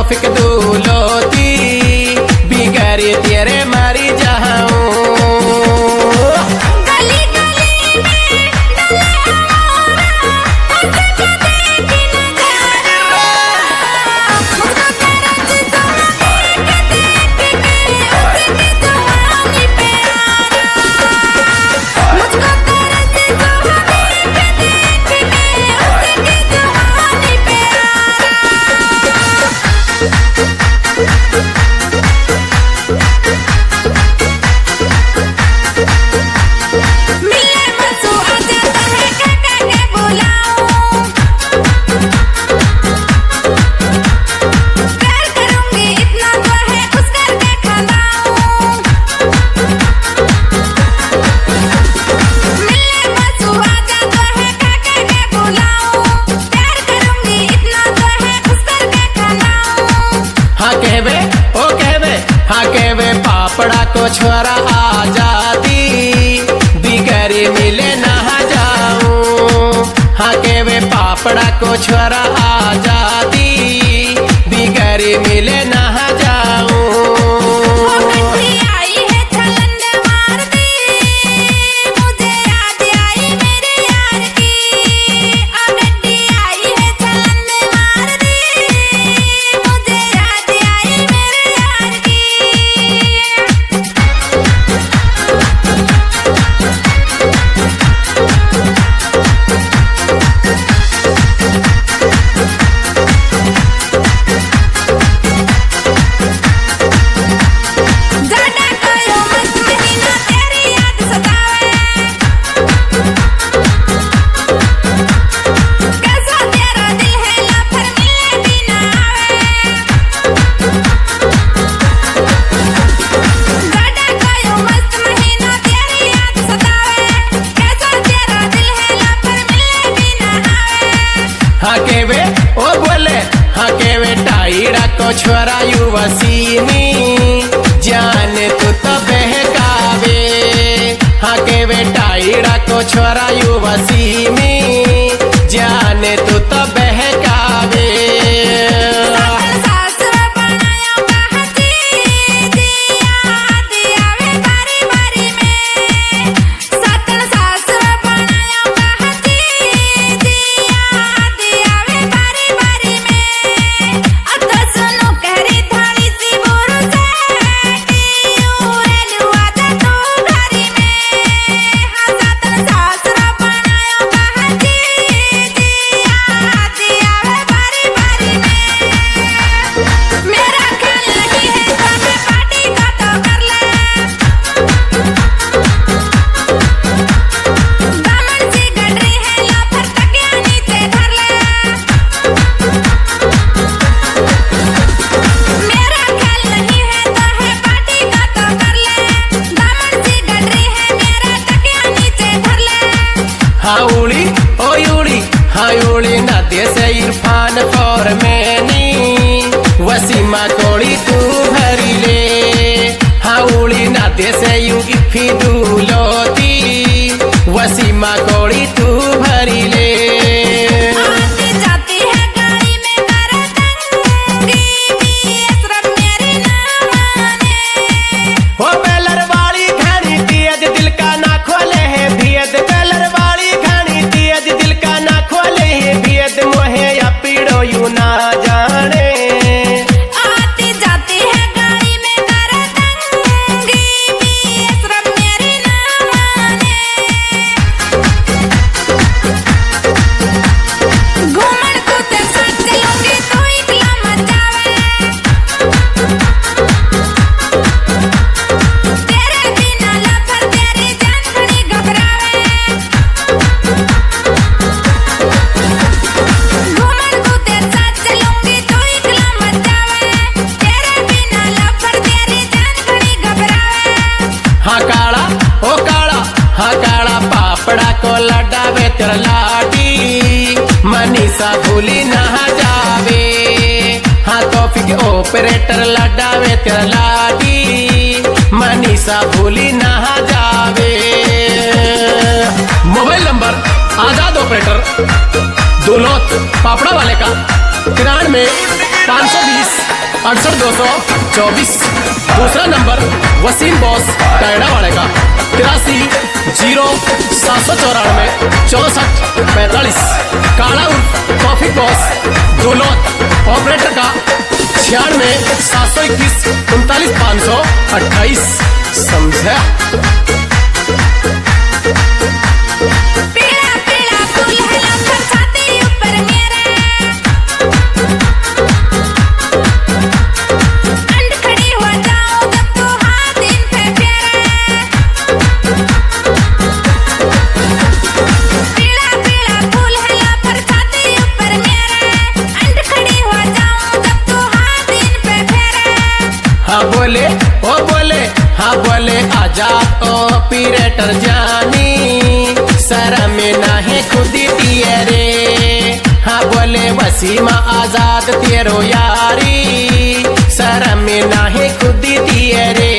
तौफिक दूलोती बिगड़ी तेरे मारी जाऊं। पापड़ा को छोरा आजादी बिगड़ी मिले नहा जाऊं। हाँ के वे पापड़ा को छोरा आजादी बिगड़ी मिले नहा जाऊं। हाँ के वे ओ बोले हाँ के वे टाइडा को छोरा युवसीनी जाने तू तो बहकावे। हाँ के वे टाइडा को छोरा युवसीनी जाने तू तो बहकावे। हाउली नदे से इरफान फौर मैनी वसीमा कोड़ी तू भरी ले। हाउली नदे से यू इफी दूलोती वसीमा कोड़ी तू भरी ले। यू ना जाने आती जाती है गाड़ी में करतंगी भी सब मेरी ना माने। घूमड़ को तेरे साथ चलूंगी तो इकला मत जावे। तेरे बिना लफर तेरी जान बड़ी घबरावे। पापड़ा को लडावे तेरा लाडी मनीषा भूली नहा जावे। हाँ तौफिक ऑपरेटर लडावे तेरा लाडी मनीषा भूली नहा जावे। Mobile number Azad operator Dulaut Papra वाले का किरान में 520 68 224। दूसरा नंबर वसीम बॉस टायड़ा वाले का 83 0 794 64 45। काला उर्फ टॉफिक बॉस दुलौत ऑपरेटर का 96 721 39 528। समझा? पीला पीला फूल है लंबर छाती ऊपर मेरे, अंड खड़ी हो जाऊं जब तू हाथ इन पे फेरे। पीला पीला फूल है लंबर छाती ऊपर मेरे, अंड खड़ी हो जाऊं जब तू हाथ इन पे फेरे। हाँ बोले ओ बोले, हाँ बोले आजा ऑपरेटर जानी, शर्म में ना है खुदी रे। हाँ बोले वसीमा आजाद तेरो यारी, शर्म में ना है खुदी रे।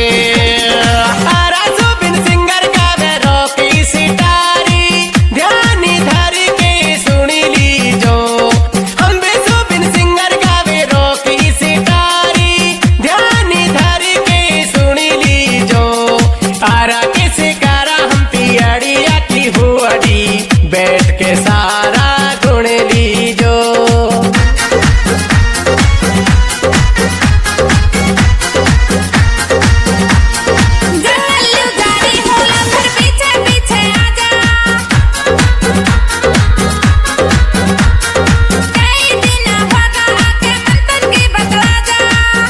जुबिन सिंगर गावे रोकी सितारी, ध्यान धर के सुनी लीजो। हम भी जुबिन सिंगर गावे रोकी सितारी, ध्यान धर के सुनी लीजो। आरा किसी कारा हम पियड़िया की हुआड़ी, बैठ के सारा गुण लीजो। जंगल जारी हूँ लंबर पीछे पीछे आजा, कई दिन भागा आके मंथन की बतला जा।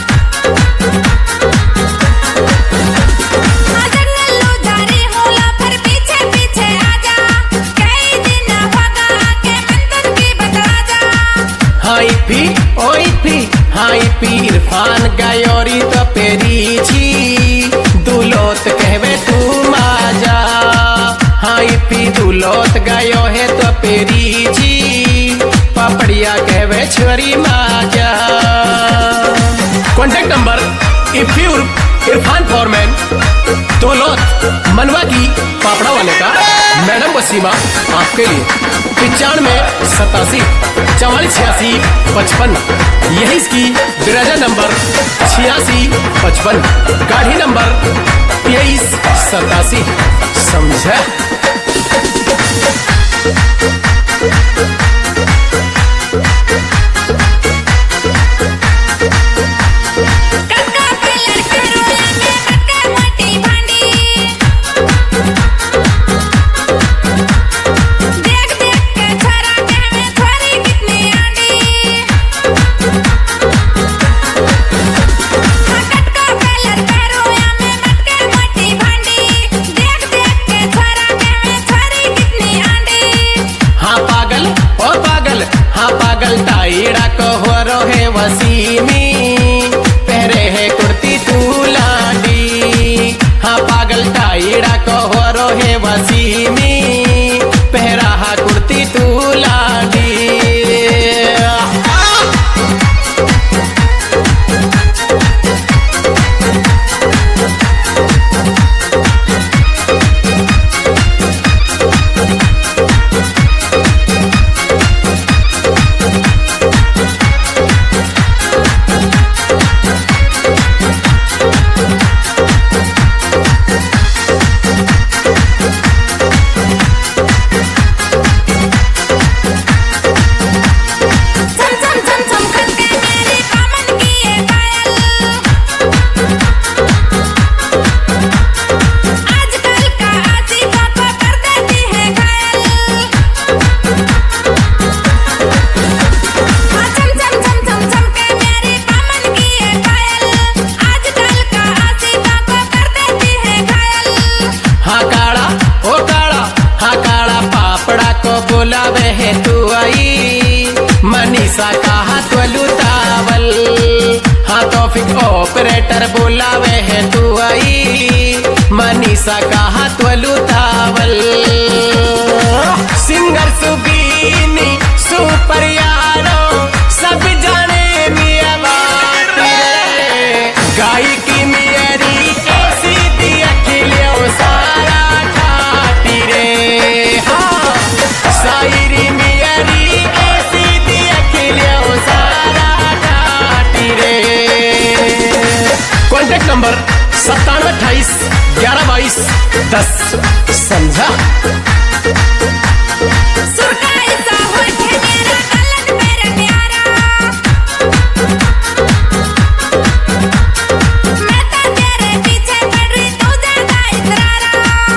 जंगल जारी हूँ लंबर पीछे पीछे आजा, कई दिन भागा आके मंथन की बतला जा। हाई पी ओई पी, हाई पी इरफान गायोरी तो पेरी छी, दुलोत कहवे तू माजा। हाई पी दुलोत गायो है तो पेरी छी, पापड़िया कहवे छोरी माजा। कॉन्टेक्ट नंबर इफ्यू इरफान फॉरमैन दुलोत मनवा की पापड़ा वाले का, मैडम वसीमा आपके लिए 95 87 44 86 55। यही इसकी बिराजा नंबर 86 55, गाड़ी नंबर 23 87। समझा? कक्का पे लड़के रोया में मटके मोटी भांडी, देख देख के छोरा कहवे छोरी कितनी आंडी। कक्का पे लड़के रोया में मटके मोटी भांडी, देख देख के छोरा कहवे छोरी कितनी आंडी। हाँ पागल ओ पागल, हाँ पागल टाइड़ा को हो रोहे वसीमी, पहरे है कुर्ती तू लाडी। हाँ पागल टाइड़ा को हो रोहे वसीमी, पहरा हा कुर्ती तू लाडी। बोलावे है तू आई, मनीषा का हाथ लुटावल। हाँ तौफिक ऑपरेटर बोलावे है तू आई, मनीषा का हाथ लुटावल। सिंगर सुबीनी सुपर यारो सब जाने मिया बात रे, गायकी मेरी ऐसी दी अखिलियों सारा ठाटी रे। हाँ शायरी मेरी ऐसी दी अखिलियों सारा 10 समझा। सुरका ऐसा होठ है मेरा गलन मेरा प्यारा, मैं तो तेरे पीछे पड़ रही तू ज्यादा इतरारा।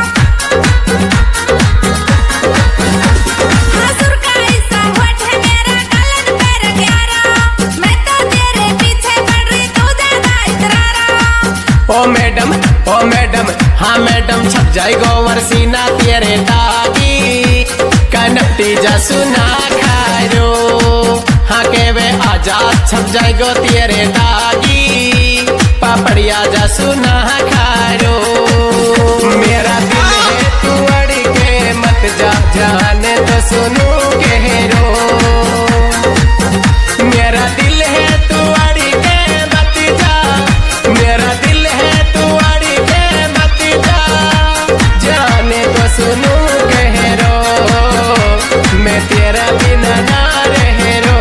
हाँ सुरका ऐसा होठ है मेरा गलन मेरा प्यारा, मैं तो तेरे पीछे पड़ रही तू ज्यादा इतरारा। ओ मैडम हाँ मैडम छप जाएगो वरसीना तेरे दागी, कनपटी जा सुना खारो। हाँ के वे आजाद छप जाएगो तेरे दागी, पापड़िया जा सुना खारो। मेरा दिल है तू अड़ के मत जा, जाने तो सुनू कहो। मेरा दिल है तू अड़ के मत जा, मेरा दिल है तू अड़ के मत जा, जाने तो सुनू कहो। मैं तेरा बिना ना रह रो।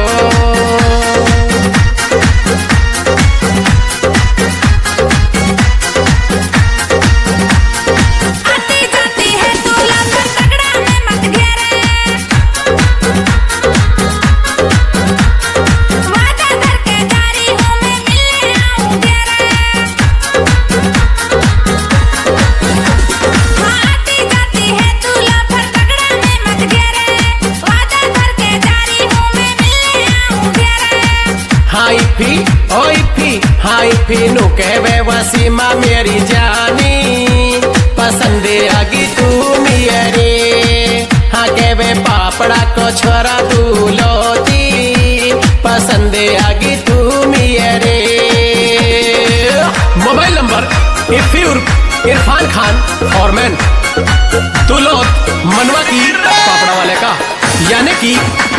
आती जाती है तू लंदन तगड़ा में मत घेरे, वादा करके जा रही हूँ मैं मिलने आऊँ तेरे। हाँ आती जाती है तू लंदन तगड़ा में मत घेरे, वादा करके जा रही हूँ मैं मिलने आऊँ तेरे। हाई फी नु कहवे वसीमा मेरी जानी, पसंदे आगी तू मेरे। हाँ कहवे पापड़ा को छोरा तू लोती, पसंदे आगी तू मेरे। Mobile number Irfan Khan foreman Dulot मनवा की पापड़ा वाले का, यानी कि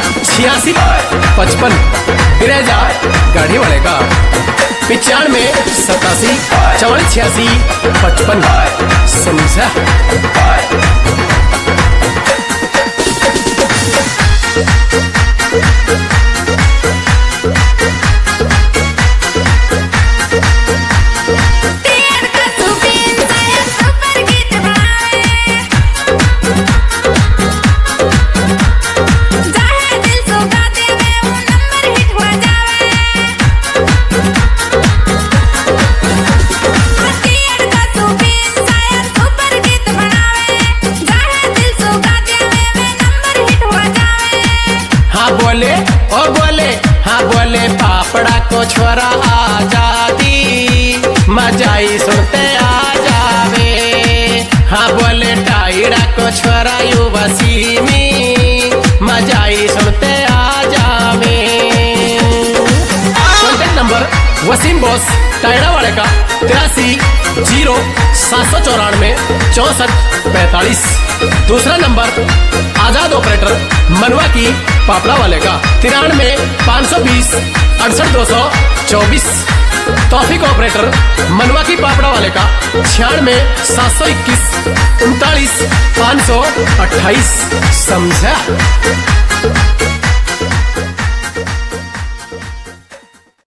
8655 बिरेजा गाड़ी वाले का, 95 87 44 86 55 समझा। तेर का सुबीन साया सुपर गीत बनावे, जाहे दिल सुगा देवे वो नंबर हिट हो जावे। तेर का सुबीन साया सुपर गीत बनावे, जाहे दिल सुगा देवे वो नंबर हिट हो जावे। हाँ बोले हाँ बोले पापड़ा को छोरा आजादी, मजाई सुनते आ जावे। हाँ बोले टाइड़ा को छोरा युवसी में, मजाई सुनते आ जावे। कॉन्टेक्ट नंबर वसीम बॉस टाइड़ा वाले का 83 0 794 64 45। दूसरा नंबर आजाद ऑपरेटर मनवा की पापड़ा वाले का 93 520 68 224। तौफीक ऑपरेटर मनवा की पापड़ा वाले का 96 721 39 528 समझा।